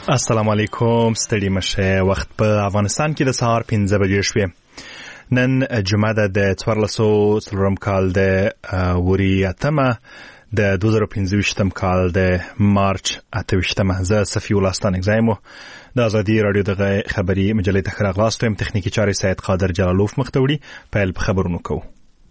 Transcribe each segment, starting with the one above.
السلام علیکم. ستړي مشه. وخت په افغانستان کې د سهار 5 بجې شوې. نن جمعه ده د 1400 کال د وري اتمه د 2015 کال د مارچ 28. زه صفی الله ستانک زایمو د ازادي رادیو د خبري مجلې ته خراغلاست هم تخنیکی چاري سید قادر جلالوف مختوړي په خبرونو کو.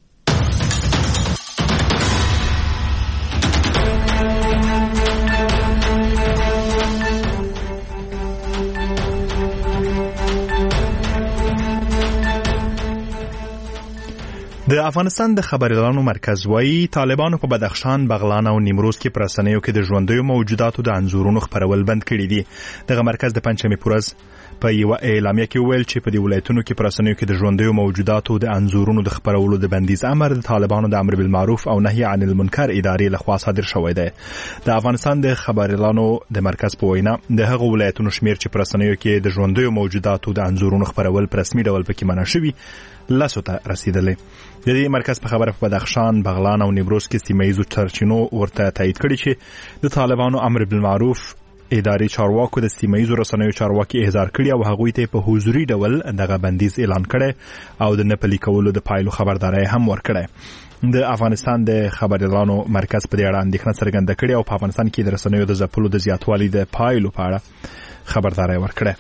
د افغانستان د خبريالانو مرکز وايي طالبانو په بدخشان، بغلان او نیمروز کې پر رسنیو کې د ژوندیو موجوداتو د انځورونو خپرول بند کړي دي. دغه مرکز د پنځمې پورز په یو اعلامیه کې ویل چې په دې ولایتونو کې پر رسنیو کې د ژوندیو موجوداتو د انځورونو د خپرولو د بندیز امر د طالبانو د امر بالمعروف او نهي عن المنکر ادارې لخوا صادر شوی دی. د افغانستان د خبريالانو د مرکز په وینا د هغه ولایتونو شمیر چې پر رسنیو کې د ژوندیو موجوداتو د انځورونو خپرول په رسمي ډول پکې منع شوی لاسو ته رسیدلې. د دې مرکز په خبره په بدخشان، بغلان او نیمروز کې سیمه‌ییزو سرچینو ورته تایید کړی چې د طالبانو امر بالمعروف اداري چارواکو د سیمه‌ییزو رسنیو چارواکي احضار کړی او هغوی ته په حضوري ډول دغه بندیز اعلان کړی او د نپلي کولو د پایلو خبرداري هم ورکړی. د افغانستان د خبريالانو مرکز په دې اړه اندېښنه څرګنده کړې او په افغانستان کې د رسنیو د ځپلو د زیاتوالي د پایلو په اړه خبرداري ورکړه.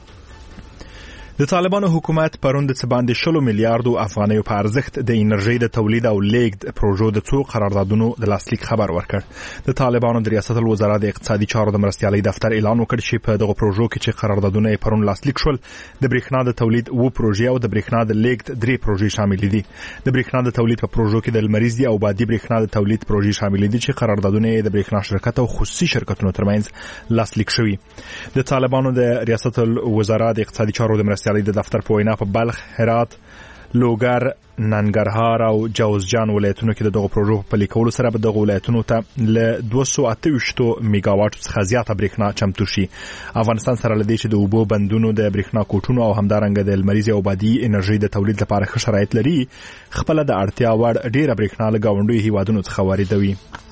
د طالبانو حکومت پرون د څه باندې 20 میلیارډ افغانیو په ارزښت د انرژي د تولید او لیږد پروژو د څو قراردادونو د لاسلیک خبر ورکړ. د طالبانو د ریاست الوزرا د اقتصادي چارو د مرستیالۍ دفتر اعلان وکړ چې په دغه پروژو کې چې قراردادونه یې پرون لاسلیک شول د برېښنا د تولید و پروژې او د برېښنا د لیږد 3 پروژې شامل دي. د برېښنا د تولید په پروژو کې د لمریزي او بادي برېښنا د تولید پروژې شامل دي چې قراردادونه یې د برېښنا شرکت او خصوصي شرکتونو ترمنځ لاسلیک شوي. د طالبانو د ریاست الوزرا د اقتصادي چارو د مرستیالۍ د دفتر په وینا په بلخ، هرات، لوګر، ننګرهار او جوزجان ولایتونو کې دغه پروژو په لیکولو سره به دغه ولایتونو ته ل 228 میگاواټ څخه زیاته برېښنا چمتو شي. افغانستان سره لدې چې د اوبو بندونو د برېښنا کوټونو او همدارنګه د لمریزي او بادي انرژي د تولید لپاره ښه شرایط لري، خپل د اړتیا وړ ډیره برېښنا له گاونډیو هیوادونو څخه واردوي.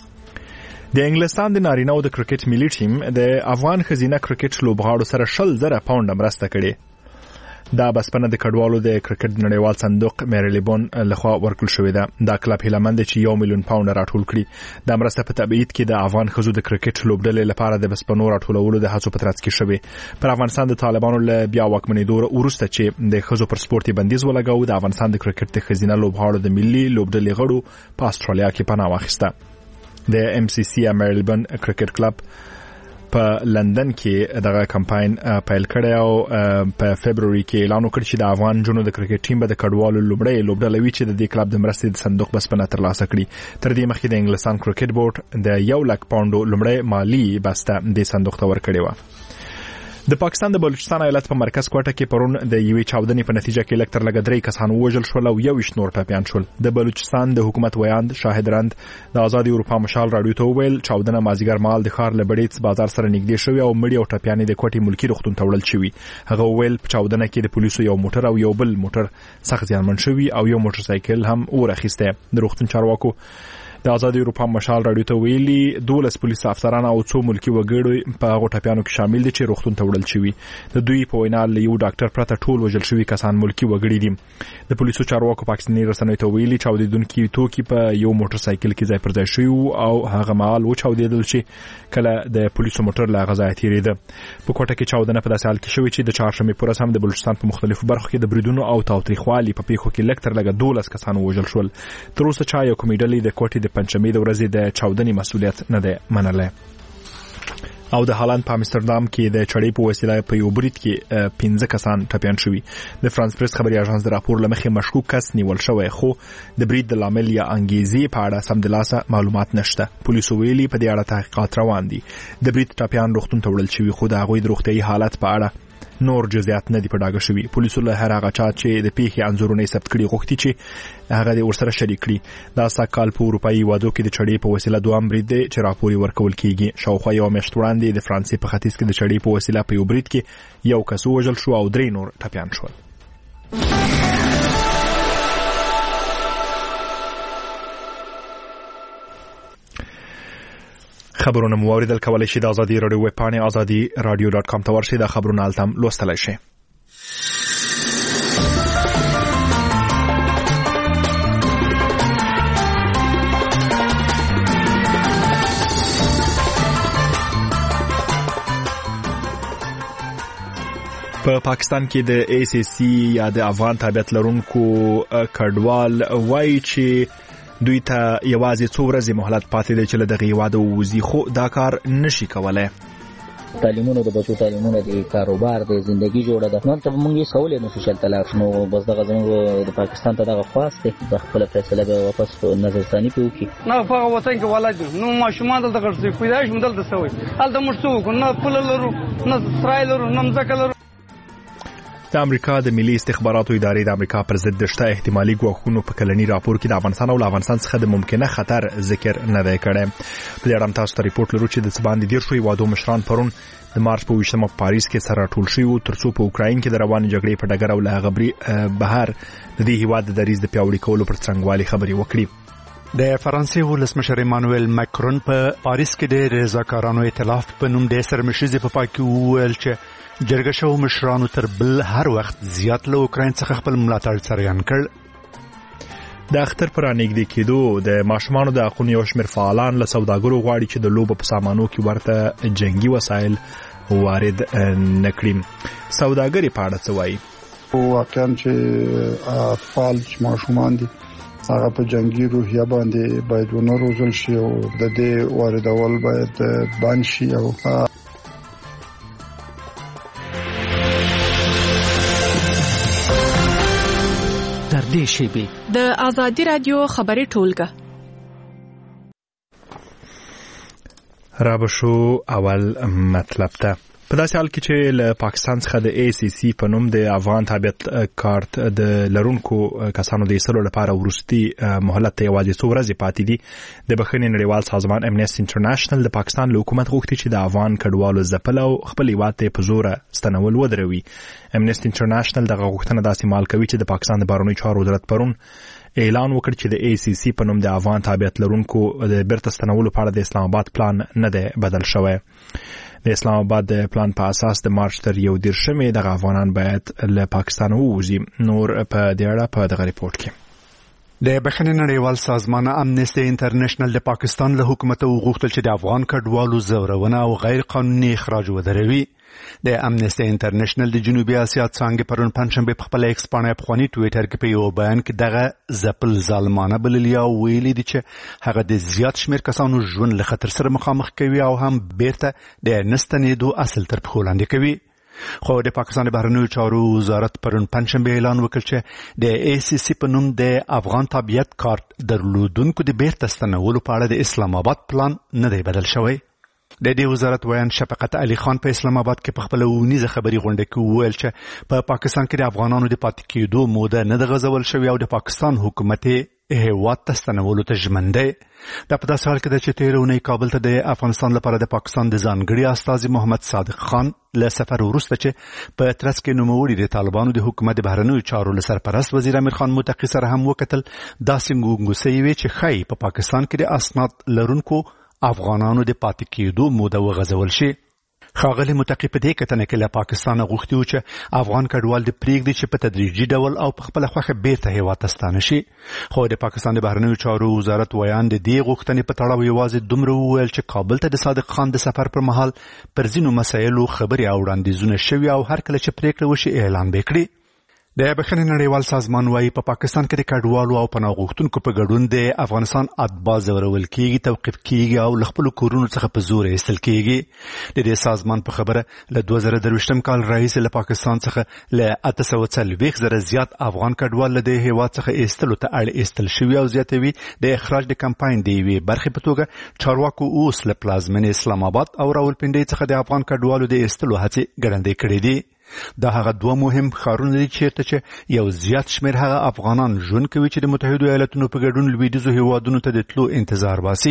د انګلستان د نارینه‌و د کرکټ ملي ټیم د افغان خزینه کرکټ لوبغاړو سره 20,000 پاونډ مرسته کړې. دا بسپنه د کډوالو د کرکټ نړیوال صندوق میریلیبون لخوا ورکړل شوې ده. دا کلب هیلمند چې 1 میلیون پاونډ راټول کړي. دا مرسته په تبعید کې د افغان خزو د کرکټ لوبډلې لپاره د بسپنو راټولولو د هڅو په ترڅ کې شوې. پر افغانستان د طالبانو له بیا واکمنېدو وروسته چې د خزو پر سپورتي بندیز ولګاو، د افغانستان د کرکټ د خزینه لوبغاړو د ملي لوبډلې غړو په استرالیا کې پناه واخیسته. د ام سی سی میریلیبون کرکټ کلب په لندن کې دغه کمپاین پیل کړی او په فبروري کې اعلان وکړ چې د افغان جنو د کرکټ ټیم به د کډوالو لومړی لوبډله وي چې د دې کلب د مرستې د صندوق بسپنه ترلاسه کړي. تر دې مخکې د انګلستان کرکټ بورډ د 1 لک پاونډو لومړی مالی بسته د صندوق ته ورکړې و. د پاکستان د بلوچستان ایالت په مرکز کوټه کې پرون د یوې چاودنې په نتیجه کې لکتر لګ 3 کسان وژل شول او 21 نور ټپيان شول. د بلوچستان د حکومت ویاند شاهد رند د آزادي اروپا مشال رادیو ته ویل چاودنه مازیګر مال د خار لبړیت بازار سره نږدې شوی او مړی او ټپيان د کوټي ملکی روغتون ته وړل شوی. هغه ویل په چاودنه کې د پولیسو یو موټر او یو بل موټر سخت زیانمن شوی او یو موټر سایکل هم ورخیسته. د روغتون چارواکو د آزادي اروپا مشال رادیو ته ویلي 12 پولیس افسران او 2 ملکی وګړي په هغه ټپيانو کې شامل دي چې روغتون ته وړل شوی. د دوی په وینا له یو ډاکټر پرته ټول وژل شوی کسان ملکی وګړي دي. د پولیسو چارواکو پاکستاني رسنیو ته ویلي چاودیدونکو توکي په یو موټر سایکل کې ځای پر ځای شوی او هغه مال و چاودیدل چې کله د پولیسو موټر لا غزا تیریده. په کوټه کې چاودنه په داسې حال کې شوی چې د چهارشنبه پورز هم د بلوچستان په مختلفو برخو کې د بریدونو او تاوتریخوالي په پیښو کې لکتر لګ 12 کسان وژل شول. تر اوسه چا یو کمیډلې د کوټې د پنځمې د ورځې د چاودنې مسؤلیت نه ده منله. او د هالند په امستردام کې د چړې په وسیله په یو برید کې 15 کسان ټپيان شوي. د فرانس پریس خبري اژانس د راپور لمخې مشکوک کس نیول شوی خو د برید د لامل یا انګیزې په اړه سمدلاسه معلومات نشته. پولیسو ویلي په دې اړه تحقیقات روان دي. د برید ټپيان روغتون ته وړل شوي خو د هغوی د روغتيایي حالت په اړه نور جزئیات نه دي په ډاګه شوي. پولیسو له هر هغه چا چې د پیښې انځورونه ثبت کړي غوښتي چې هغه د ورسره شریک کړي. دا ساکال په اروپאי وادو کې د چړې په وسیله دوام برید دی چې راپوري ورکول کیږي. شاوخوا یو میاشت وړاندې د فرانسې په ختیځ کې د چړې په وسیله په یو برید کې یو کس وژل شو او 3 نور ټپيان شول. خبرونه مو اوریدل کولای شي د ازادي رادیو ویب پاڼې azadi.radio.com ته ورشئ. دا خبرونه هلته لوستلی شئ. په پاکستان کې د ACC یا د افغان تابعیت لرونکو کډوال وایي چې دوی ته یوازې څو ورځې مهلت پاتې دی چې له دغه هیواده ووځي، خو دا کار نشي کولی. تعلیمونو د بچو تعلیمونه د کاروبار د زندگی جوړه ده، نو ته مونږ یې سوال نه شو شلته لاړ نو بس دغه زموږ د پاکستان ته دغه خواست دی د خپل فیصله به واپس نظرثاني کوي. نه په وطن کې ولادت نو ماشومان دلته ګرځي پیدا شوم دلته سوي هلته موږ څوک نه پل لرو نه اسرائیل لرو نه مځکه لرو. د امریکا د ملي استخباراتو ادارې د امریکا پر ضد د شته احتمالي ګواښونو په کلني راپور کې د افغانستان او افغانستان څخه د ممکنه خطر ذکر نه دی کړی. په دې اړه تاسو ته ریپورت لرو چې د باندې 10 هیوادو مشران پرون د مارچ په 20 په پاریس کې سره ټول شوي ترڅو په اوکراین کې د روانې جګړې په ډګر او له غبري بهر د دې هیواد د دریځ د پیاوړي کولو پر څرنګوالي خبرې وکړي. د فرانسې ولسمشر ایمانوئل ماکرون په پاریس کې د رضاکارانو ائتلاف په نوم د سرمشيزي په پای کې وویل چې جرګه شو مشرانو تر بل هر وخت زیات له اوکراین څخه خپل ملاتړ څرګند کړ. د اختر پر نږدې کېدو د ماشومانو د حقونو یو شمېر فعالان له سوداګرو غواړي چې د لوبو په سامانو کې ورته جنگي وسایل وارد نکړي. سوداګري په اړه څه وایي؟ واقعا چې اطفال ماشومان دي هغه په جنگي روحیه باندې باید ونه روزل شي او د دې واردول باید بند شي او د ازادي رادیو خبري ټولګه را بشو اول مطلب ته. په داسې حال کې چې له پاکستان څخه د ACC په نوم د افغان تابعیت کارت د لرونکو کسانو د ایستلو لپاره وروستي مهلت ته یوازې څو ورځې پاتې دي. د بخښنې نړیوال سازمان امنیسټي انټرنیشنل د پاکستان له حکومت غوښتي چې د افغان کډوالو ځپل او خپل هیواد ته په زوره ستنول ودروي. امنیسټي انټرنیشنل دغه غوښتنه داسې مال کوي چې د پاکستان د بهرنیو چارو وزارت پرون اعلان وکړ چې د ACC په نوم د افغان تابعیت لرونکو د بیرته ستنولو په اړه د اسلام آباد پلان نه دی بدل شوی. د اسلام آباد د پلان په اساس د مارچ تر 11 د افغانان باید له پاکستان ووځي. نور په دې اړه په دغه ریپورت کې د بخښنې نړیوال سازمان امنیسټي انټرنیشنل د پاکستان له حکومت وغوښتل چې د افغان کډوالو زورونه او غیر قانوني اخراج ودروي. د امنیسټي انټرنیشنل د جنوبي اسیا څنګه پرون پنځشنبه په خپل ایکس باندې په خواني ټوئیټر کې په یو بیان کې دغه ځپل ظالمانه بللي او ویلي دي چې هغه د زیات شمېر کسانو ژوند له خطر سره مخامخ کوي او هم بیرته د نستنېدو اصل تر پښو لاندې کوي. خو د پاکستان بهرنیو چارو وزارت پرون پنځشنبه اعلان وکړ چې د ACC په نوم د افغان تابعیت کارت درلودونکو د بیرته ستنولو په اړه د اسلام آباد پلان نه دی بدل شوی. د دې وزارت ویان شفقت علي خان په اسلام آباد کې په خپل ونیزه خبري غونډه کې وویل چې په پاکستان کې د افغانانو د پاتې کېدو موده نه د غزول شوی او د پاکستان حکومت هیواد ته ستنولو ته ژمن دی. دا په داسې حال کې ده چې تېره اونۍ کابل ته د افغانستان لپاره د پاکستان د ځانګړي استازي محمد صادق خان له سفر وروسته چې په ترڅ کې نوموړي د طالبانو د حکومت د بهرنیو چارو له سرپرست وزیر امیر خان متقي سره هم وکتل. داسې ګونګوسې وې چې ښایي په پاکستان کې د اسناد لرونکو افغانانو د پاتې کېدو موده وغځول شي. ښاغلي متقي په دې کتنه کې له پاکستانه غوښتي وو چې افغان کډوال د پرېږدي چې په تدریجي ډول او په خپله خوښه بیرته هیواد ته ستانه شي. خو د پاکستان د بهرنیو چارو وزارت ویان د دې غوښتنې په تړاو یوازې دومره وویل چې کابل ته د صادق خان د سفر پر مهال پر ځینو مسایلو خبرې او وړاندیزونه شوي او هر کله چې پریکړه وشي اعلان به کړي. د بخښنې نړیوال سازمان وايي په پاکستان کې د کډوالو او پناه غوښتونکو په ګډون د افغانستان اتباع ځورول کېږي، توقیف کېږي او له خپلو کورونو څخه په زور ایستل کېږي. د دې سازمان په خبره له 2023 کال راهیسې له پاکستان څخه له 840,000 زیات افغان کډوال له دې هېواد څخه ایستلو ته اړ ایستل شوي او زیاتوي د اخراج د کمپاین د یوې برخې په توګه چارواکو اوس له پلازمینې اسلام آباد او راولپنډۍ څخه د افغان کډوالو د ایستلو هڅې ګړندۍ کړې دي. دا هغه دوه مهم ښارونه دي چیرته چې یو زیات شمېر هغه افغانان ژوند کوي چې د متحدو ایالاتونو په ګډون لویدیځو هېوادونو ته د تلو انتظار باسي.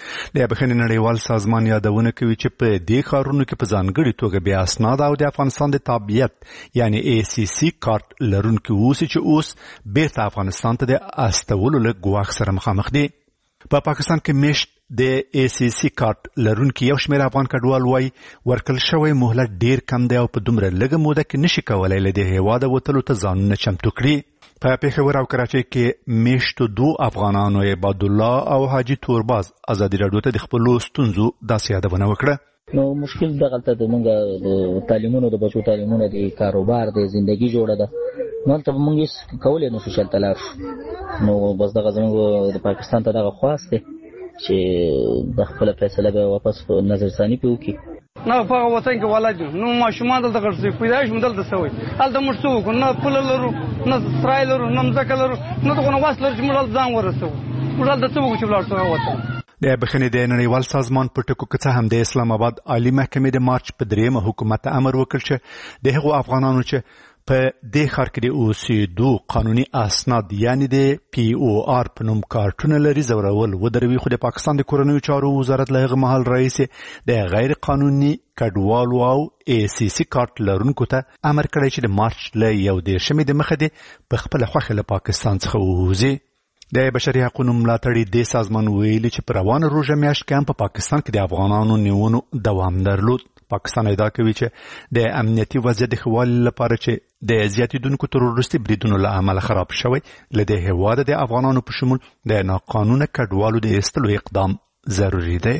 د بخښنې نړیوال سازمان یادونه کوي چې په دې ښارونو کې په ځانګړې توګه بې اسناده او د افغانستان د تابعیت یعنی ACC کارت لرونکي اوسي چې اوس بیرته افغانستان ته د استولو له ګواښ سره مخامخ دي. په پاکستان کې میشت د ACC کارت لرونکي یو شمېر افغان کډوال وایي ورکړل شوی مهلت ډیر کم دی او په دومره لږه موده کې نشي کولی له دې هېواده وتلو ته ځانونه چمتو کړي. په پېښور او کراچۍ کې میاشتو 2 افغانانو عبادالله او حاجي تورباز ازادي راډیو ته د خپلو ستونزو داسې یادونه وکړه. نو مشکل دغه ته د مونږ تعلیمونو د بچو تعلیمونو د کاروبار د ژوندۍ جوړه ده نو ته مونږ کولای نو سوشل تلاش نو بس دغه زموږ د پاکستان ته دغه خواسته چې د خپل فیصله به واپس نظر ثاني پیوکي نه په وطن کې ولادي نو ماشومان دلته ګرځي پیدایش مدل د سوي هلته مرسو کو نه پل لرو نه اسرائیل لرو نه مزکل لرو نه دغه واسل چې موږ ځان ورسو موږ د څه چې بلار سره وته د بخښنې د نړیوال سازمان په ټکو کې څه هم د اسلام آباد عالی محکمې د مارچ په 3 حکومت امر وکړ چې د هغو افغانانو چې په دې ښار کې د اوسېدو قانوني اسناد یعنی د POR په نوم کارتونه لري زورول ودروي. خو د پاکستان د کورنیو چارو وزارت له هغه مهال راهیسې د غیر قانوني کډوالو او ACC کارت لرونکو ته امر کړی چې د مارچ له 11 د مخه د خپل خوښه له پاکستان څخه ووځي. د بشري حقوقو ملاتړي د سازمان ویلي چې په روانه روژه میاشت کې هم په پاکستان کې د افغانانو نیونو دوام درلود. پاکستان ادعا کوي چې د امنیتي وضعیت د ښه والي لپاره چې د زیاتېدونکو تروریستي بریدونو له امله خراب شوی له دې هېواده د افغانانو په شمول د ناقانونه کډوالو د ایستلو اقدام ضروري دی.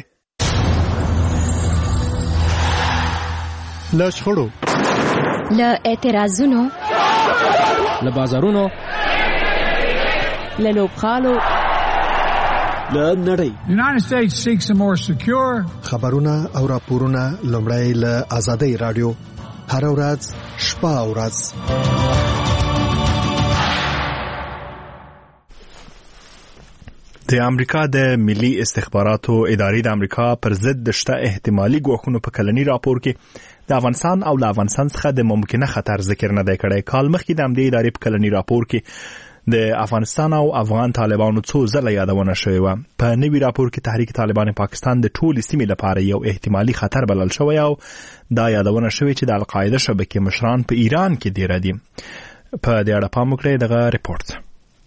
له شخړو، له اعتراضونو، له بازارونو، له لوبغالو، له نړۍ. United States seeks a more secure خبرونه او راپورونه لومړی له آزادۍ رادیو هر ورځ شپه او ورځ. د امریکا د ملي استخباراتو ادارې د امریکا پر ضد د شته احتمالي ګواښونو په کلني راپور کې د افغانستان او له افغانستان څخه د ممکنه خطر ذکر نه دی کړی. کال مخکې د همدې ادارې په کلني راپور کې د افغانستان او افغان طالبانو څو ځله یادونه شوې وه. په نوي راپور کې تحریک طالبان پاکستان د ټولې سیمې لپاره یو احتمالي خطر بلل شوی او دا یادونه شوې چې د القاعده شبکې مشران په ایران کې ډیر دي. په دې اړه پام وکړئ دغه ریپورت.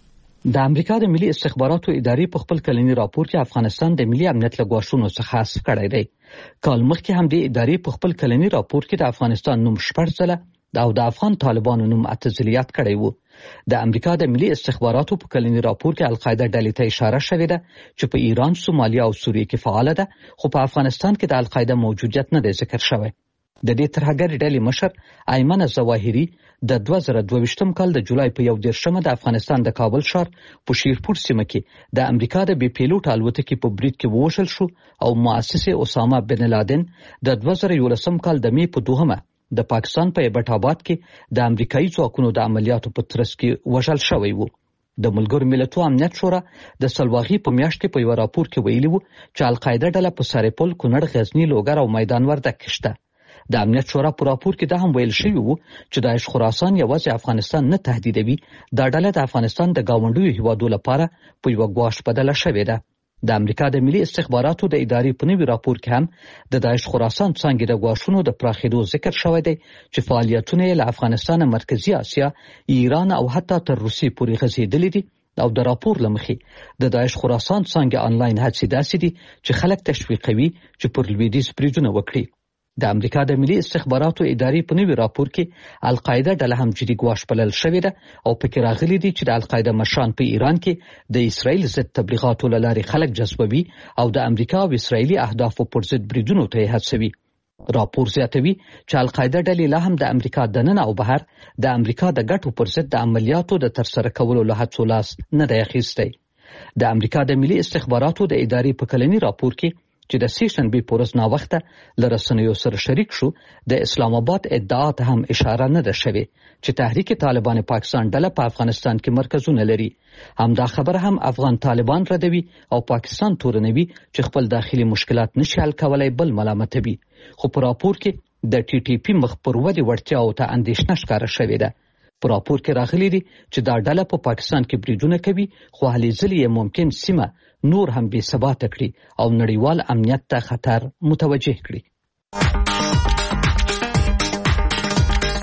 د امریکا د ملي استخباراتو ادارې په خپل کلني راپور کې افغانستان د ملي امنیت له ګواښونو څخه حذف کړی دی. کال مخکې هم د ادارې په خپل کلني راپور کې د افغانستان نوم 6 ځله او د افغان طالبانو نوم 8 ځله یاد کړی وو. د امریکا د ملي استخباراتو په کلني راپور کې القاعده ډلې ته اشاره شوې ده چې په ایران، سومالیا او سوریه کې فعال ده، خو په افغانستان کې د القاعده موجودیت نه دی ذکر شوی. د دې ترهګر ډلې مشر ایمن ظواهری د 2022 کال د جولای په 11 د افغانستان د کابل ښار په شیرپور سیمه کې د امریکا د بي پیلوټ الوتکې په برید کې ووژل شو او مؤسس اسامه بن لادن د 2011 کال د می په 2 د پاکستان په ایبټ آباد کې د امریکایي ځواکونو د عملیاتو په ترڅ کې وژل شوی وو. د ملګرو ملتونو امنیت شورا د سلواغي په میاشت کې په یو راپور کې ویلي وو چې القاعده ډله په سرپل، کونړ، غزنی، لوګر او میدان وردګ کې شته. د امنیت شورا په راپور کې دا هم ویل شوی وو چې داعش خراسان یوازې افغانستان نه تهدیدوي، دا ډله د افغانستان د گاونډیو هیوادو لپاره په یو ګواښ بدله شوې ده. د امریکا د ملي استخباراتو د ادارې په نوي راپور کې هم د داعش خراسان څانګې د ګواښونو د پراخېدو ذکر شوی دی چې فعالیتونه یې له افغانستان، مرکزي اسیا، ایران او حتی تر روسیې پورې غځېدلي دي. او د راپور له مخې د داعش خراسان څانګې آنلاین هڅې داسې دي چې خلک تشویقوي چې پر لویدیځ بریدونه وکړي. د امریکا د ملي استخباراتو ادارې په نوي راپور کې القاعده ډله هم جدي ګواښ بلل شوې ده او پکې راغلي دي چې د القاعده مشران په ایران کې د اسرائیل ضد تبلیغاتو له لارې خلک جذبوي او د امریکا او اسرائیلي اهدافو پر ضد بریدونو ته یې هڅوي. راپور زیاتوي چې القاعده ډلې لا هم د امریکا دننه او بهر د امریکا د ګټو پر ضد د عملیاتو د ترسره کولو له هڅو لاس نه دی اخیستی. د امریکا د ملي استخباراتو د ادارې په کلني راپور کې چې د سیشنبې په ورځ ناوخته له رسنیو سره شریک شو د اسلام آباد ادعا ته هم اشاره نه ده شوې چې تحریک طالبان پاکستان ډله په افغانستان کې مرکزونه لري. همدا خبره هم افغان طالبان ردوي او پاکستان تورنوي چې خپل داخلي مشکلات نشي حل کولای بل ملامتوي. خو په راپور کې د TTP مخ پر ودې وړتیاو ته اندېښنه ښکاره شوې ده. په راپور کې راغلي دي چې دا ډله په پاکستان کې بریدونه کوي خو هلې ځلې یې ممکن سیمه نور هم بې ثباته کړي او نړیوال امنیت ته خطر متوجه کړي.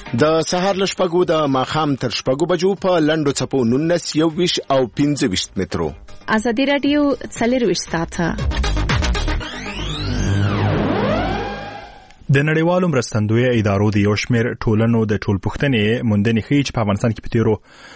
د سهار ل شپږو د ماښام تر شپږو بجو په لنډو څپو 19 21 او 25 مترو. ازادي رادیو 24 ساعته. د نړیوالو مرستندویه ادارو د یو شمېر ټولنو د ټولپوښتنې موندنې ښیي چې په افغانستان کې په تیرو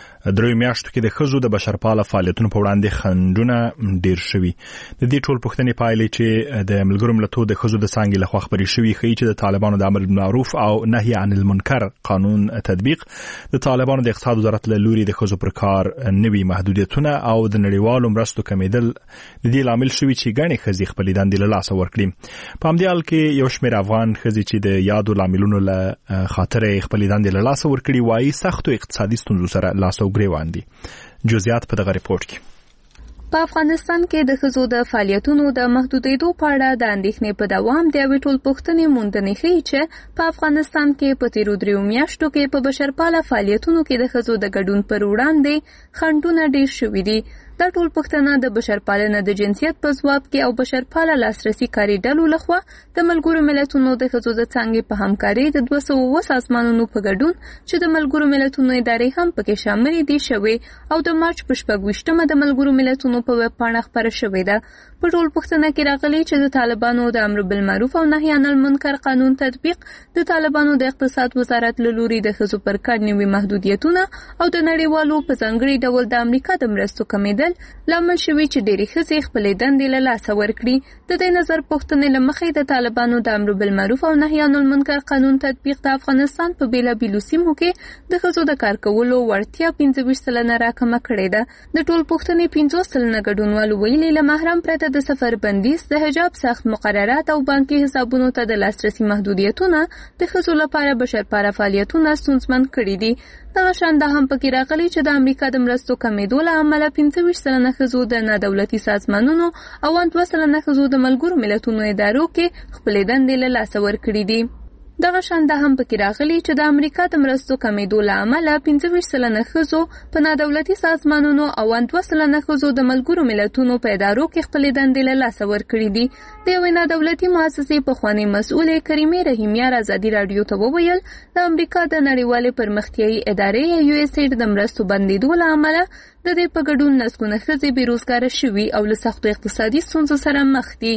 3 میاشتو کې د ښځو د بشرپاله فعالیتونو په وړاندې خنډونه ډېر شوي. د دې ټولپوښتنې پایلې چې د ملګرو ملتونو د ښځو د څانګې لخوا خپرې شوي ښیي چې د طالبانو د امر بالمعروف او نهي عن المنکر قانون تطبیق، د طالبانو د اقتصاد وزارت له لوري د ښځو پر کار نوي محدودیتونه او د نړیوالو مرستو کمیدل د دې لامل شوي چې ګڼې ښځې خپلې دندې له لاسه ورکړي. په همدې حال کې یو شمېر افغان ښځې چې د یادو لاملونو له خاطره خپلې دندې له لاسه ورکړي وایي سختو اقتصادي ستونزو سره لاس او ګریوان دي. جزئیات په دغه ریپورت کې. په افغانستان کې د ښځو د فعالیتونو د محدودیدو په اړه د اندېښنې په دوام د یوې ټولپوښتنې موندنې ښیي چې په افغانستان کې په تیرو 3 میاشتو کې په بشرپاله فعالیتونو کې د ښځو د ګډون پر وړاندې خنډونه ډېر شوي دي. دا ټولپوښتنه د بشرپالنه د جنسیت په ځواب کې او بشرپاله لاسرسي کاري ډلو لخوا د ملګرو ملتونو د ښځو د څانګې په همکارۍ د 200 سازمانونو په ګډون چې د ملګرو ملتونو ادارې هم پکې شاملې دي شوې او د مارچ په 26مه د ملګرو ملتونو په ویب پاڼه خپره شوې ده. په ټولپوښتنه کې راغلي چې د طالبانو د امر بالمعروف او نهي عن المنکر قانون تطبیق، د طالبانو د اقتصاد وزارت له لوري د ښځو پر کار نوي محدودیتونه او د نړیوالو په ځانګړي ډول د امریکا د مرستو کمیدل لامل شوي چې ډېری ښځې خپلې دندې له لاسه ورکړي. د دې نظر پوښتنې له مخې د طالبانو د امر بالمعروف او نهي عن المنکر قانون تطبیق د افغانستان په بیلابیلو سیمو کې د ښځو د کار کولو وړتیا 25% راکمه کړې ده. د ټولپوښتنې 50% ګډونوالو ویلي له محرم پرته د سفر بندیز، د حجاب سخت مقررات او بانکي حسابونو ته د لاسرسي محدودیتونه د ښځو لپاره بشرپاله فعالیتونه ستونزمن کړي دي. دغه شان دا هم پکې راغلي چې د امریکا د مرستو کمیدو له امله 25% ښځو د نادولتي سازمانونو او 2% ښځو د ملګرو ملتونو ادارو کې خپلې دندې له لاسه ورکړي دي. دغه شان دا هم پکې راغلي چې د امریکا د مرستو کمیدو له امله 25% ښځو په نادولتي سازمانونو او 2% ښځو د ملګرو ملتونو په ادارو کې خپلې دندې له لاسه ورکړي دي. د یوې نادولتي مؤسسې پخوانۍ مسؤلې کریمې رحیمیار ازادي راډیو ته وویل د امریکا د نړیوالې پرمختیایي ادارې USAID د مرستو بندیدو له امله د دې په ګډون لسګونه ښځې بیروزګاره شوي او له سختو اقتصادي ستونزو سره مخ دي.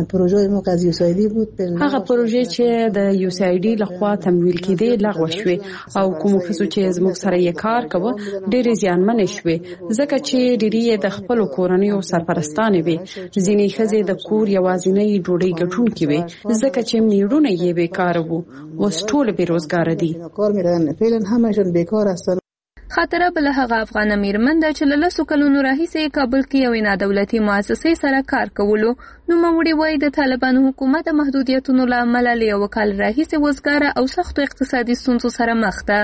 هغه پروژې چې د USAID لخوا تمویل کېدې لغوه شوې او کوم ښځو چې زموږ سره یې کار کوه ډېرې زیانمنې شوې ځکه چې ډېری د خپلو کورنیو سرپرستانې وې. ځینې ښځې د کور یوازینۍ ډوډۍ ګټونکې وې ځکه چې میړونه یې بیکاره وو. اوس ټول بیروزګاره دي. خاطره بل هغه افغان میرمن ده چې له 10 کلونو راهیسې کابل کې یوې نادولتي مؤسسې سره کار کولو. نوموړې وایي د طالبانو حکومت د محدودیتونو له امله له 1 کال راهیسې وزګاره او سختو اقتصادي ستونزو سره مخ ده.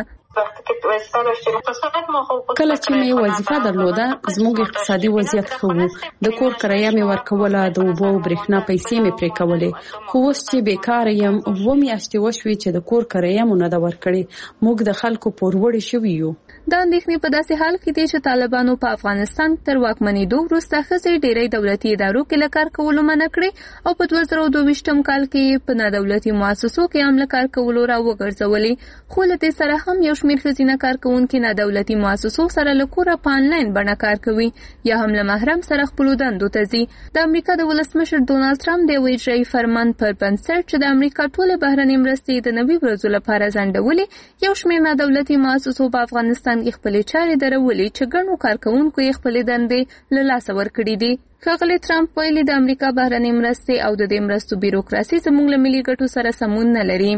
کله چې مې وظیفه درلوده زموږ اقتصادي وضعیت ښه و. د کور کرایه مې ورکوله، د اوبو او برېښنا پیسې مې پرې کولې. خو اوس چې بیکاره یم 2 میاشتې وشوې چې د کور کرایه مو نه ده ورکړې. موږ د خلکو پوروړي شوي یو. دا اندېښنې په داسې حال کې دي چې طالبانو په افغانستان تر واکمنېدو وروسته ښځې ډېری دولتي ادارو کې له کار کولو منع کړې او په 2022 کال کې په نادولتي مؤسسو کې هم له کار کولو راوګرځولې. خو له دې سره هم یو شمېر ښځینه کارکوونکي نادولتي مؤسسو سره له کوره په آنلاین بڼه کار کوي یا هم له محرم سره خپلو دندو ته ځي. د امریکا د ولسمشر ډونالډ ټرمپ د یوې اجرایي فرمان پر بنسټ چې د امریکا ټولې بهرنۍ مرستې د 90 ورځو لپاره ځنډولې، یو شمېر نادولتي مؤسسو په افغانستان کې خپلې چارې درولې چې ګڼو کارکوونکو یې خپلې دندې له لاسه ورکړي دي. ښاغلي ټرمپ ویلي د امریکا بهرنۍ مرستې او د دې مرستو بیروکراسي زموږ له ملي ګټو سره سمون نه لري.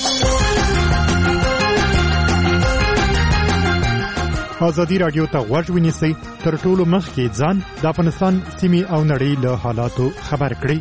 ازادي راډیو ته غوږ ونیسئ تر ټولو مخکې ځان د افغانستان سیمې او نړۍ له حالاتو خبر کړئ.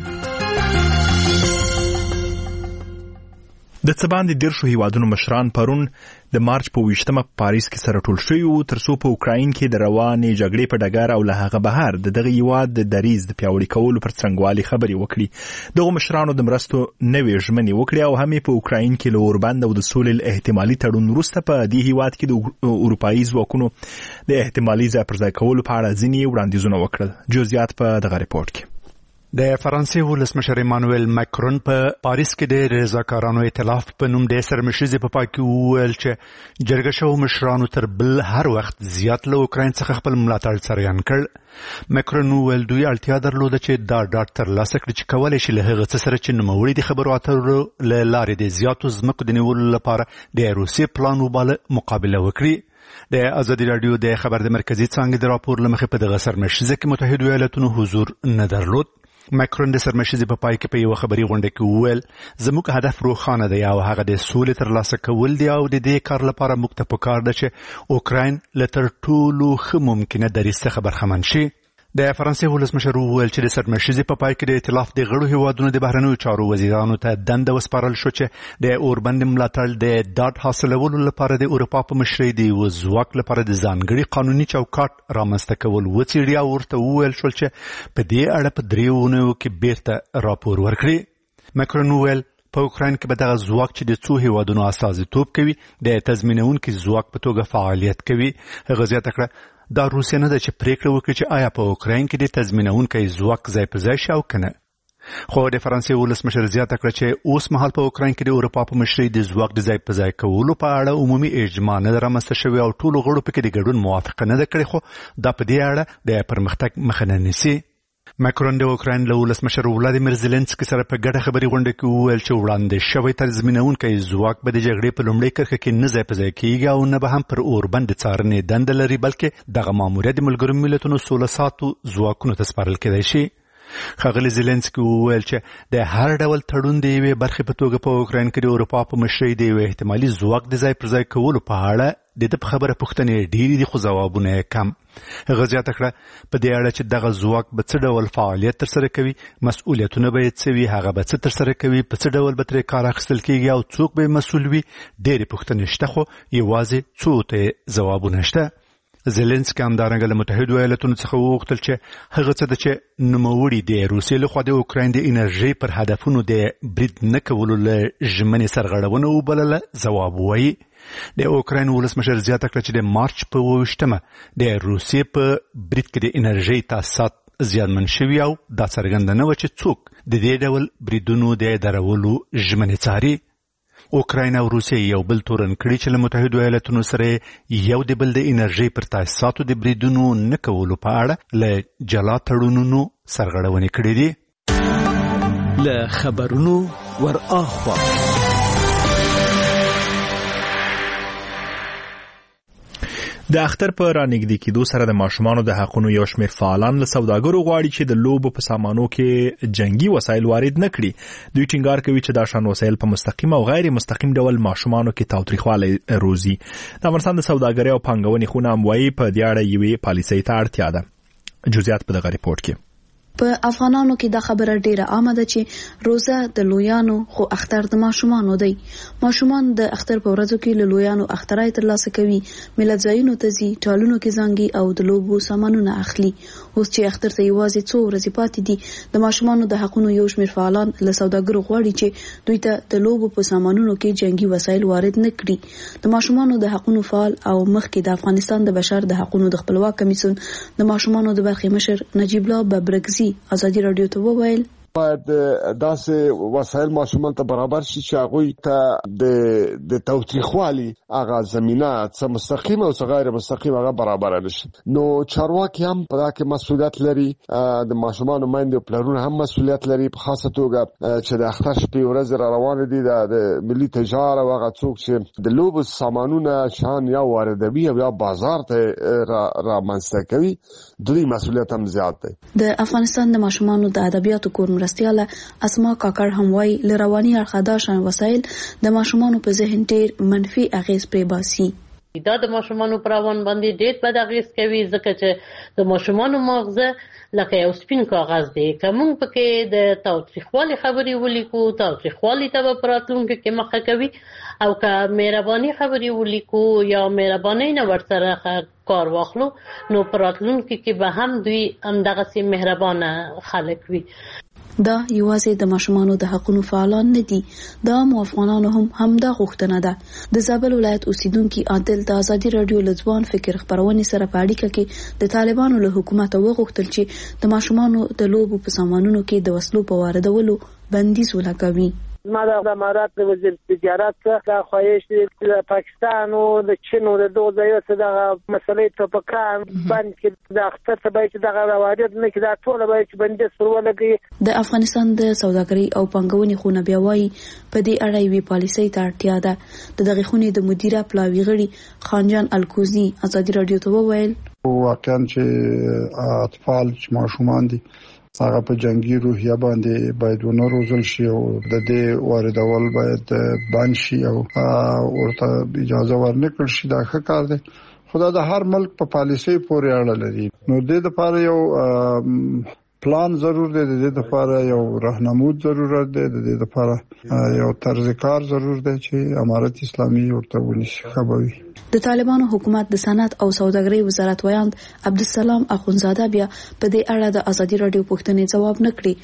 د څه باندې 10 هیوادونو مشران پرون د مارچ په 20مه په پاریس کې سره ټول شوي وو ترڅو په اوکراین کې د روانې جګړې په ډګر او له هغه بهر دغه هیواد د دریځ د پیاوړي کولو پر څرنګوالي خبرې وکړي. دغه مشرانو د مرستو نوې ژمنې وکړې او هم په اوکراین کې له اوربند او د سولې احتمالي تړون وروسته په دې هیواد کې د اروپایي ځواکونو د احتمالي ځای پر ځای کولو په اړه ځینې وړاندیزونه وکړل. جزئیات په دغه ریپورت کې. د فرانسې ولسمشر ایمانوئل ماکرون په پاریس کې د رضاکارانو ائتلاف په نوم د سرمشریزې په پای کې وویل چې جرګه شوو مشرانو تر بل هر وخت زیات له اوکراین څخه خپل ملاتړ څرګند کړ. ماکرون وویل دوی اړتیا درلوده چې دا ډاډ ترلاسه کړي چې کولی شي له هغه څه سره چې نوموړي د خبرو اترو له لارې د زیاتو ځمکو د نیولو لپاره د روسیې پلان وباله مقابله وکړي. د ازادي راډیو د خبر د مرکزي څانګې د راپور له مخې په دغه سرمشریزه کې متحده ایالاتونو حضور نه درلود. ماکرون د سرمشریزې په پای کې په یو خبري غونډه کې وویل زموږ هدف روښانه دی او هغه د سولې ترلاسه کول دی او د دې کار لپاره موږ ته پکار ده چې اوکراین له تر ټولو ښه ممکنه دریځ څخه برخمن شي. د فرانسې ولسمشر وویل چې د سرمشریزې په پای کې د ائتلاف د غړو هیوادونو د بهرنیو چارو وزیرانو ته دنده وسپارل شو چې د اوربند ملاتړ د ډاډ حاصلولو لپاره د اروپا په مشرۍ د یو ځواک لپاره د ځانګړي قانوني چوکاټ رامنځته کول وڅېړي او ورته وویل شول چې په دې اړه په 3 اونیو کې بیرته راپور ورکړي. ماکرون وویل په اوکراین کې به دغه ځواک چې د څو هیوادونو استازیتوب کوي د تضمینونکي ځواک په توګه فعالیت کوي. هغه زیاته کړه دا روسیه نه ده چې پریکړه وکړي چې آیا په اوکراین کې د تضمینونکي ځواک ځای په ځای شي او کنه. خو د فرانسې ولسمشر زیاته کړه چې اوس مهال په اوکراین کې د اروپا په مشرۍ د ځواک د ځای په ځای کولو په اړه عمومي اجماع نه رامنځته شوې او ټولو غړو پکې د ګډون موافقه نه ده کړې خو دا په دې اړه د پرمختګ مخه نه نیسي. ماکرون د اوکراین له ولسمشر ولادیمیر زيلنسکي سره په ګډه خبري غونډه کې وویل چې وړاندې شوی تضمینونکی ځواک به د جګړې په لومړۍ کرښه کې نه ځای په ځای کېږي او نه به هم پر اوربند څارنې دنده لري بلکې دغه ماموریت د ملګرو ملتونو 16 ساعتو ځواکونو ته سپارل کېدای شي. ښاغلي زيلنسکي وویل چې د هر ډول تړون د یوې برخې په توګه په اوکراین کې د اروپا په مشرۍ د یو احتمالي ځواک د ځای پر ځای کولو په اړه د دې په خبره پوښتنې ډېرې دي خو ځوابونه یې کم. هغه زیاته کړه په دې اړه چې دغه ځواک به څه ډول فعالیت ترسره کوي، مسؤلیتونه به یې څه وي، هغه به څه ترسره کوي، په څه ډول به ترې کار اخیستل کېږي او څوک به مسؤل وي. ډېرې پوښتنې شته خو یوازې څو ته ځوابونه شته. زيلنسکي همدارنګه له متحده ایالاتونو څخه وغوښتل چې هغه څه چې نوموړي د روسیې لخوا د اوکراین د انرژۍ پر هدفونو د برید نه کولو له ژمنې سرغړونه وبلله ځواب ووایي. د اوکراین ولسمشر زیاته کړه چې د مارچ په 28 د روسیې په برید کې د انرژۍ تاسیسات زیانمن شوي او دا څرګنده نه وه چې څوک د دې ډول بریدونو د درولو ژمنې څاري. اوکراین او روسیه یو بل تورن کړي چې له متحده ایالاتونو سره یو د بل د انرژۍ پر تاسیساتو د بریدونو نه کولو په اړه له جلا تړونونو سرغړونې کړې دي. له خبرونو ور اخوا د اختر په رانږدې کېدو سره د ماشومانو د حقونو یو شمېر فعالان له سوداګرو غواړي چې د لوبو په سامانو کې جنگي وسایل وارد نه کړي. دوی ټینګار کوي چې دا شان وسایل په مستقیم او غیر مستقیم ډول ماشومانو کې تاوتریخوالی روزي. د افغانستان د سوداګرۍ او پانګونې خونه هم وایي په دې اړه یوې پالیسۍ ته اړتیا ده. جزئیات په دغه ریپورت کې. په افغانانو کې دا خبره ډیره عامه ده چې روزه د لویانو خو اختر د ماشومانو دی. ماشومان د اختر په ورځو کې له لویانو اخترای ترلاسه کوي، ملت ځایونو ته ځي، ټالونو کې زنګي او د لوبو سامانونه اخلي. اوس چې اختر ته یوازې څو ورځې پاتې دي، د ماشومانو د حقونو یو شمېر فعالان له سوداګرو غواړي چې دوی ته د لوبو په سامانونو کې جنگي وسایل وارد نه کړي. د ماشومانو د حقونو فعال او مخکې د افغانستان د بشر د حقونو د خپلواک کمیسیون د ماشومانو د برخې مشر نجیب الله ببرګزي ازادي راډیو ته وویل باید داسې وسایل ماشومان ته برابر شي چې هغه ته د تاوتریخوالي هغه زمينه څه مستقیم او څه غیر مستقیم هغه برابر نشي. نو چارواکي هم په دغه مسؤلیت لري، د ماشومان مایندې پلرونه هم مسؤلیت لري، په خاصه توګه چې د اختر شپې ورځ را روان دي د ملي تجارت او هغه څوک چې د لوبو سامانونه شان یا واردوي او یا بازار ته را منځته کوي، دوی مسؤلیت هم زیات دی. د افغانستان د ماشومانو د ادبیاتو کور مرستیاله اسما کاکړ هم وايي ل رواني اړخ دا شان وسایل د ماشومانو په ذهن ډېر منفي اغیز پرې باسي. دا د ماشومانو پر روان باندې ډېر بد اغیز کوي، ځکه چې د ماشومانو مغزه لکه یو سپین کاغذ دی. که موږ پکې د تاوتریخوالي خبرې ولیکو، تاوتریخوالي ته به په راتلونکي کې مخه کوي، او که مهرباني خبرې ولیکو یا مهرباني نه ورسره کار واخلو، نو په راتلونکي کې به هم دوی همدغسې مهربانه خلک وي. دا یوازې د ماشومانو د حقوقو فعالان نه دي، دا موافقانانو هم دا غوښتنه ده. د زابل ولایت اوسیدونکو عادل د ازادي رادیو له ځوان فکر خپرونې سره په اړیکه کې د طالبانو له حکومت وغوښتل چې د ماشومانو د لوبو په سامانونو کې د وسلو په واردولو بندیز ولګوي. ما د امارات د وزیر تجارت څخه خواهش د پاکستان او د چین او د دوه ځایو څخه مسلې ته پکان باندې د اختر ته به چې د روایت نه کې دا ټول به چې بندي سرول لګي. د افغانستان د سوداګرۍ او پنګونې خونه بیا وایي په دې اړه یوې پالیسۍ ته اړتیا ده. د دغه خونې د مدیره پلاوی غړي خانجان الکوزي ازادي رادیو ته وویل واقعا چې اطفال چې ماشومان دي هغه په جنگي روحیه باندې باید ونه روزل شي او د دې واردول باید بند شي او ورته اجازه ورنکړل شي. دا ښه کار دی، خو د هر ملک په پالیسۍ پورې اړه لري. نو د دې لپاره یو پلان ضرور دی، د دې لپاره یو راهنمود ضرورت دی، د دې لپاره یو طرز کار ضرور دی چې امارت اسلامي ورته ونیسي. خبري د طالبانو حکومت د صنعت او سوداګرۍ وزارت ویاند عبدالسلام اخونزاده بیا په دې اړه د ازادي رادیو پوښتنې جواب نه کړی.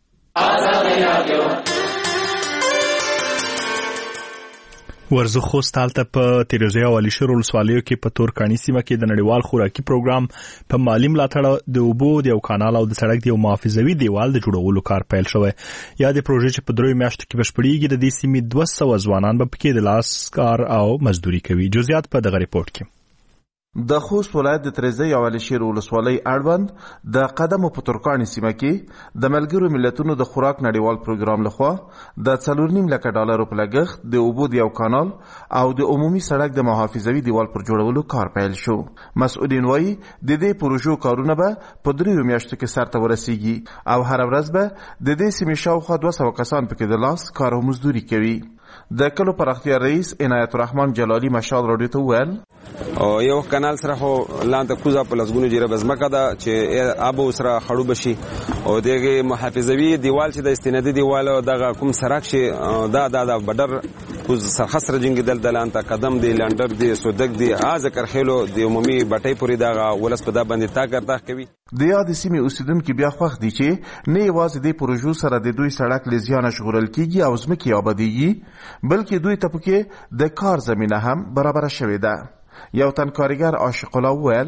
ورزه خوست حالته په تیروزیا او علیشور ولسوالیو کې په تورکانی سیمه کې د نړیوال خوراکي پروګرام په مالی ملاتړ د اوبو د یو کانال او د سړک د یو محافظوي دیوال د جوړولو کار پیل شوی. یا د پروژې چې په 3 میاشتو کې بشپړیږي د دې سیمې 200 ځوانان به پکې د لاس کار او مزدوري کوي. جزئیات په دغه ریپورت کې. د خوست ولایت د تریزی او علیشور ولسوالۍ اړوند د قدم په ترکانی سیمه کې د ملګرو ملتونو د خوراک نړیوال پروګرام لخوا د 4.5 لک ډالر په لګښت د اوبو د یو کانال او د عمومي سړک د محافظوي دیوال پر جوړولو کار پیل شو. مسؤلین وایي د دې پروژو کارونه به په 3 میاشتو کې سرته ورسیږي او هر ورځ به د دې سیمې شاوخوا 200 کسان پکې د لاس کار او مزدوري کوي. د کلو پراختیا رئیس عنایت الرحمن جلالی مشال رادیو ته ویل او یو کانال سره خو لاندې کوزه په لسګونو جره بزمکه ده چې ابو سره خړو بشي او دغه محافظوي دیوال چې د استنادي دیوال دغه کوم سرک شي دا بدر کوز سرخص رجنګ دل انت قدم دی لندر دی سودک دی از کرخلو دی عمومي بټي پوری دغه ولس په دا باندې تاګرته کوي. د یاد سیمې اوسیدونکو بیا خوښ دي چې نه یوازې د پروژو سره د دوی سړک لزیانه شغورل کیږي او ځمکې آبادیږي بلکې دوی ته پکې د کار زمينه هم برابر شوې ده. یو تن کارګر عاشق الله ویل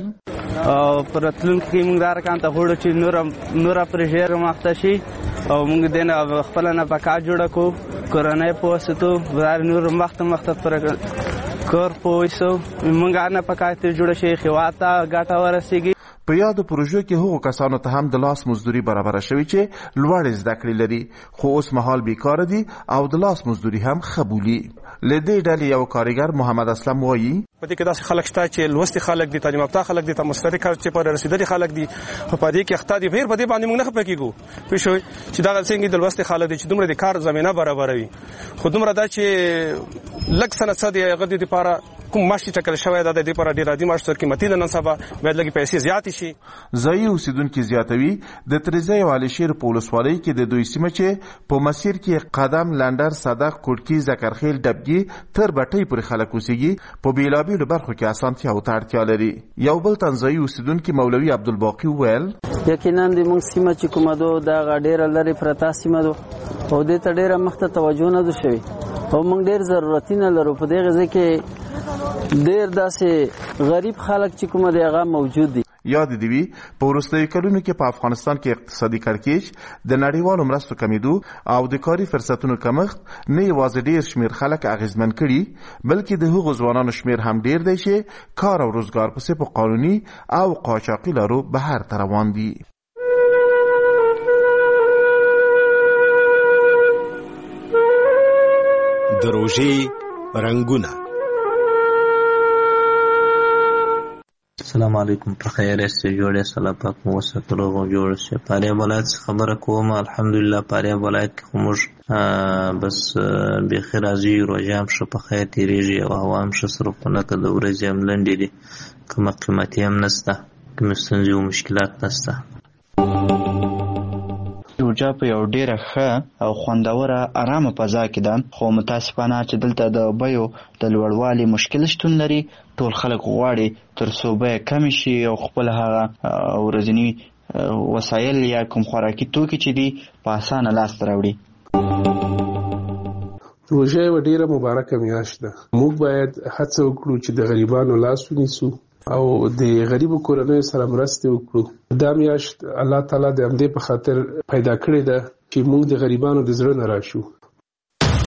پرتلون کې موږ دارکان ته هوړو چې نور پروژې مخته شي او موږ دنه خپل نه پکا جوړ کو کورونه پوسټو بازار نور مخته پر کور پوسو موږ نه پکا ته جوړ شي خواته ګټه ورسیږي. په یادو پروژو کې هغو کسانو ته هم د لاس مزدوري برابر شوی چې لوړ زده کړې لري خو اوس مهال بیکار دي او د لاس مزدوري هم خبولي. لدې ډلې یو کارګر محمد اسلم وایي په دې کې داسې خلک شته چې لوستي خلک دي، تعلیم یافته خلک دي، مستری کار چې پر رسیدلي خلک دي، په دې کې اخته دي غیر په دې باندې موږ نه خپل کېږو پښوی چې دا څنګه د لوستي خلک دي چې دومره د کار زمينه برابروي خو دومره دا چې لک سنت صدې هغه د لپاره کوم ماشي ټکل شوی دا د دې لپاره ډیر عادي ماشي قیمتي نه سبا باید لګي پیسې زیات شي. ځای اوسیدونکو زیاتوي د تریزی او علیشور په ولسوالۍ کې د دوی سیمه چې په مسیر کې قدم لندر صدق کوټکی زکرخیل ډبګي تر بټي پر خلک اوسېږي په بیلابیلو برخو کې اسانتیا او اړتیا لري. یو بل تنځای اوسیدونکو مولوي عبدالباقی ویل یقینا د موږ سیمه چې کومه دا ډیر لري پرتا سیمه ده او د ته ډیره مخته توجه نه ده شوی او موږ ډیر ضرورتونه لرو په دې غزه کې ډیر داسې غریب خلک چې کومه دی هغه موجود دي. یاد دی وی په وروستیو کلونو کې په افغانستان کې اقتصادي کړکېچ د نړیوالو مرستو کمیدو او د کاري فرصتونو کمښت نه یوازې ډیر شمیر خلک اغیزمن کړي بلکې د هغو ځوانانو شمیر هم ډیر دی چې کار او روزګار پسې په قانوني او قاچاقي لارو بهر ته روان دي. د روژې رنګونه. السلام علیکم په خیر یاست جوړه سلام پاک مو وساتلو جوړ شه پاره ولایت خبره کوم الحمدلله پاره ولایت کې موږ بس به خیر راځي روزام شو په خیر تیریږي او هوا هم شه سرونه کده ورځي هم لنډې دي کوم قیمتي هم نسته کوم ستونزې او مشکلات نسته. روجا په یو ډیره ښه او خوندوره آرامه فضا کې ده خو متاسفانه چې دلته د بیو د لوړوالي مشکل شتون لري. ټول خلک غواړي تر څو بیه کم شي او خپل هغه ورځنی وسایل یا کوم خوراکي توکي چې دي په اسانه لاس ته راوړي. روژه یوه ډیره مبارکه میاشت ده. موږ باید هڅه وکړو چې د غریبانو لاس ونیسو او د غریبو کورنیو سره مرسته وکړو. دا میاشت الله تعالی د همدې په خاطر پیدا کړې ده چې موږ د غریبانو د زړه نه راشو.